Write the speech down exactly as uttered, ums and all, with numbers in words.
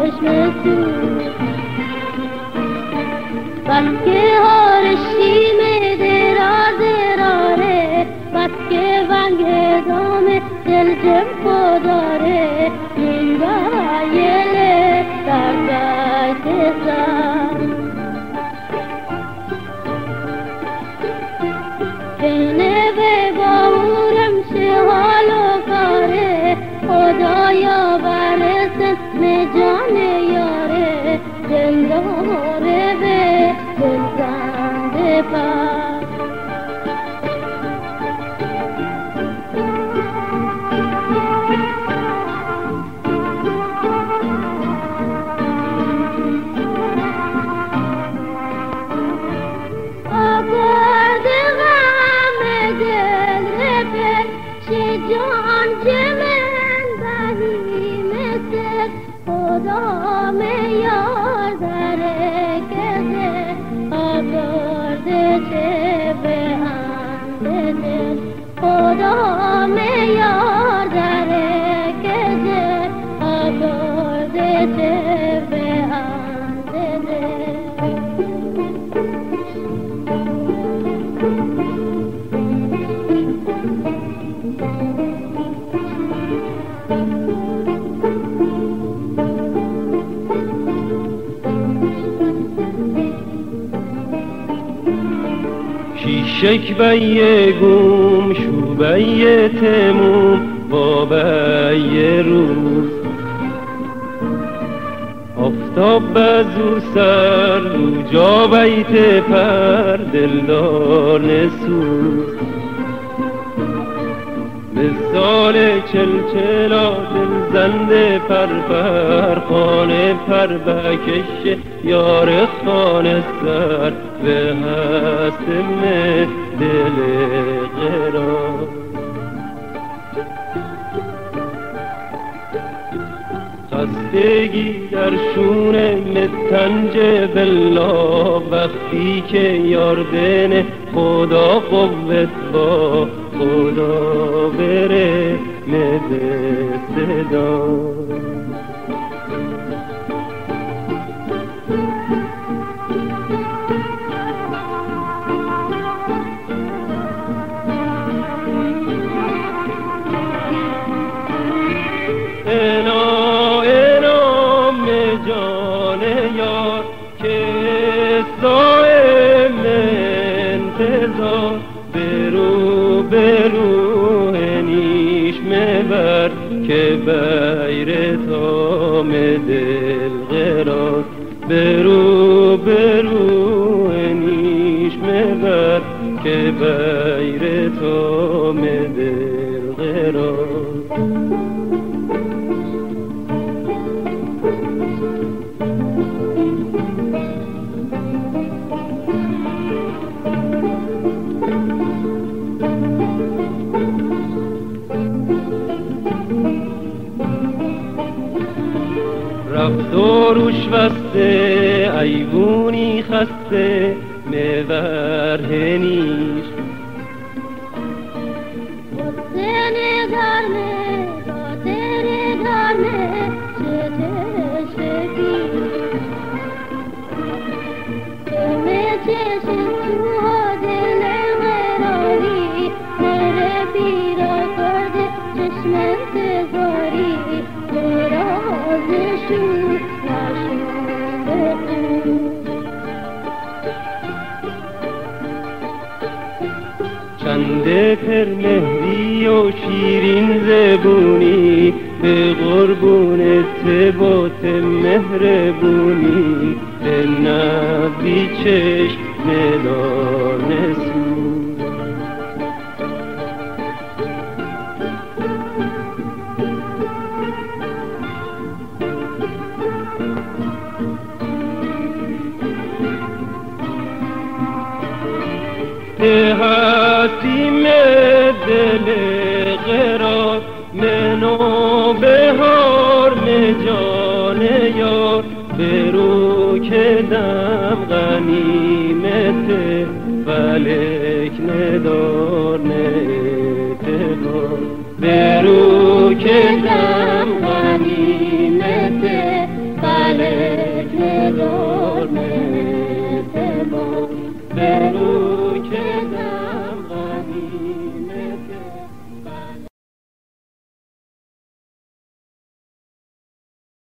چشم تو بس که هارشیم دراز راره بس که ونگ دام دل جب داره این بایله در بیت سر بینه به باورم شه حال و کاره خدایا برسن جان یاره دل داره به دل زنده پر خدا میں یار داره کده آورده چه به انده خدا میں یار داره کده آورده چه به انده شک بی گوم شو بی تموم با بی روز آفتاب بزو سر دو جا بیت پر دلدار نسوز مثال چلچلا دل زنده پر پر خانه پر بکش یار خانه سر به هستم دل قرار خستگی در شونه متنج بلا وقتی که یاردن خدا قوت با خدا بره مدست دار اینا اینا جان یار که صاحب انتظار برو برو نیش مبر که بیر تام دل قرار برو برو نیش مبر که بیر تام دل قرار رفتاروش وسته ایوونی خسته مور هنیش حسین گرمه خاطر گرمه چه چشکی چمه چشم تو دل قراری نره بیرا کرده چشم انتظاری درازشون چنده پر مهدی و شیرین زبونی به قربون تبات مهربونی به نبی چشم دانسون ته هستیم دل قرار منو بهار جان یار برو که دم غنیمت فلک ندار نتبار برو که دم غنیمت دل